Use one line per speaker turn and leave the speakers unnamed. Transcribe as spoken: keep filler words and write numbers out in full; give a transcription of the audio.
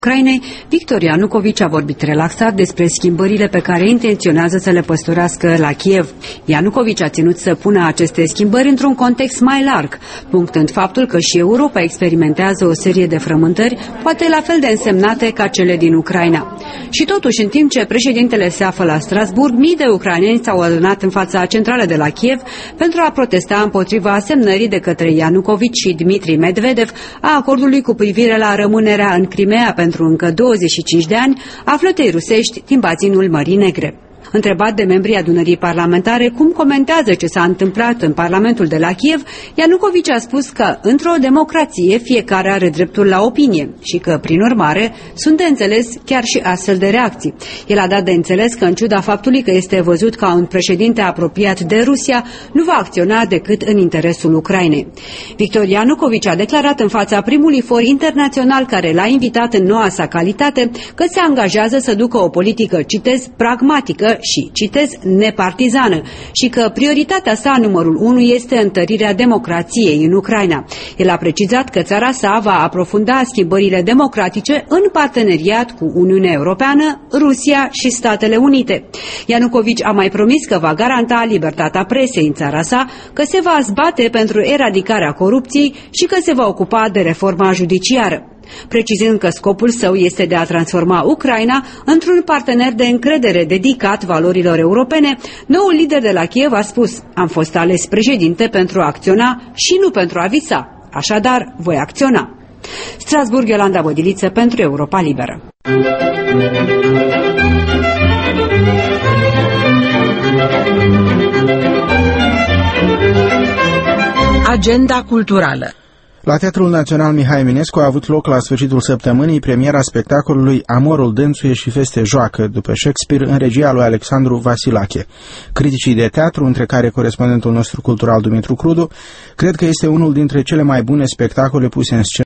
Ucrainei, Victor Ianukovici a vorbit relaxat despre schimbările pe care intenționează să le păstorească la Kiev. Ianukovici a ținut să pună aceste schimbări într-un context mai larg, punctând faptul că și Europa experimentează o serie de frământări, poate la fel de însemnate ca cele din Ucraina. Și totuși, în timp ce președintele se află la Strasburg, mii de ucraineni s-au adunat în fața centralei de la Kiev pentru a protesta împotriva semnării de către Ianukovici și Dmitri Medvedev a acordului cu privire la rămânerea în Crimea pentru pentru încă douăzeci și cinci de ani a flotei rusești din bazinul Mării Negre. Întrebat de membrii adunării parlamentare cum comentează ce s-a întâmplat în Parlamentul de la Kiev, Ianukovici a spus că într-o democrație fiecare are dreptul la opinie și că, prin urmare, sunt de înțeles chiar și astfel de reacții. El a dat de înțeles că, în ciuda faptului că este văzut ca un președinte apropiat de Rusia, nu va acționa decât în interesul Ucrainei. Victor Ianukovici a declarat în fața primului for internațional care l-a invitat în noua sa calitate că se angajează să ducă o politică, citez, pragmatică și, citez, nepartizană și că prioritatea sa numărul unu este întărirea democrației în Ucraina. El a precizat că țara sa va aprofunda schimbările democratice în parteneriat cu Uniunea Europeană, Rusia și Statele Unite. Ianukovici a mai promis că va garanta libertatea presei în țara sa, că se va zbate pentru eradicarea corupției și că se va ocupa de reforma judiciară, precizând că scopul său este de a transforma Ucraina într-un partener de încredere dedicat valorilor europene. Noul lider de la Kiev a spus: am fost ales președinte pentru a acționa și nu pentru a visa, așadar voi acționa. Strasburg, Iolanda Bădiliță pentru Europa Liberă.
Agenda culturală.
La Teatrul Național Mihai Eminescu a avut loc la sfârșitul săptămânii premiera spectacolului Amorul dânsuie și feste joacă, după Shakespeare, în regia lui Alexandru Vasilache. Criticii de teatru, între care corespondentul nostru cultural Dumitru Crudu, cred că este unul dintre cele mai bune spectacole puse în scenă